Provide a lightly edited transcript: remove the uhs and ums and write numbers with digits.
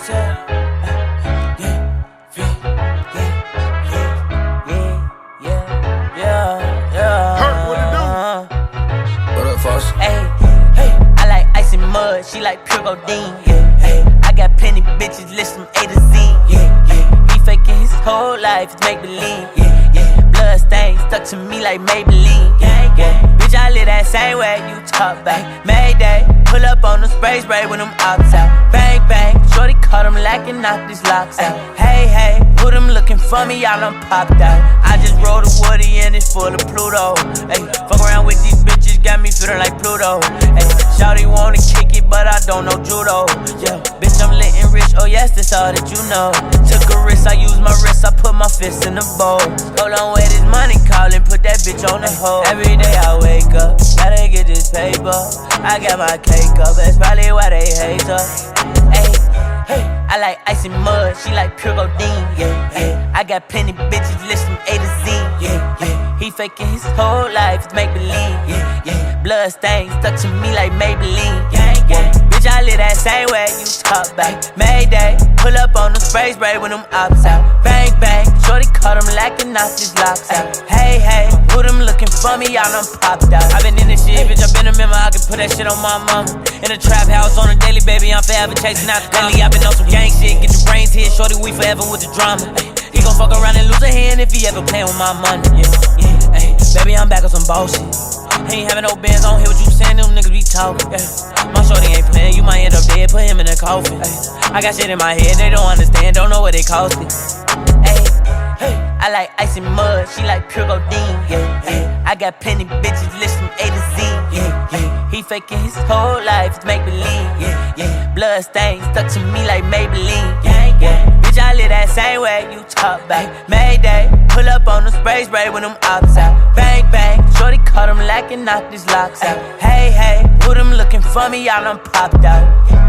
I like ice and mud, she like pure codeine. I got plenty bitches, list from A to Z. He faking his whole life, it's make believe. Blood stains stuck to me like Maybelline. Bitch, I live that same way you talk back. Mayday, pull up on the spray when them ops out. Bang bang, shorty caught him lacking, knock these locks out. Hey hey, who them looking for me? Y'all done popped out. I just rolled a woody and it's full of Pluto. Ay, fuck around with these bitches, got me feeling like Pluto. Ay, shawty wanna kick it, but I don't know judo. Yeah, bitch, I'm lit and rich. Oh yes, that's all that you know. Took a risk, I used my wrist, I put my fist in the bowl. Hold on, where this money callin', put that bitch on the hold. Every day I wake up, gotta get this paper. I got my cake up, that's probably why they hate us. Hey, I like ice and mud, she like pure codeine. I got plenty bitches, list from A to Z. He faking his whole life, it's make believe. Blood stains stuck to me like Maybelline. Bitch, I live that same way you talk back. Mayday, pull up on the spray when them ops out. Bang bang, shorty caught him lacking, knock these locks out. Hey hey, who them looking for me? Y'all done popped out. I been in this shit, bitch, I been a member, I can put that shit on my mama. In a trap house on a daily, baby, I'm forever chasing out the lately. I been on some gang shit, get your brains hit, shorty, we forever with the drama. He gon' fuck around and lose a hand if he ever playin' with my money. Baby, I'm back on some bullshit. Ain't having no bands on here, what you saying? Them niggas be talking. My shorty ain't playin', you might end up dead, put him in a coffin. I got shit in my head, they don't understand, don't know what it cost me. I like ice and mud, she like pure codeine. I got plenty bitches, list from A to Z. He faking his whole life, it's make believe. Blood stains stuck to me like Maybelline. Bitch, I live that same way you talk back. Mayday, pull up on the spray when them ops out. Bang bang, shorty caught him lacking, knock these locks out. Hey hey, who them looking for me? Y'all done popped out.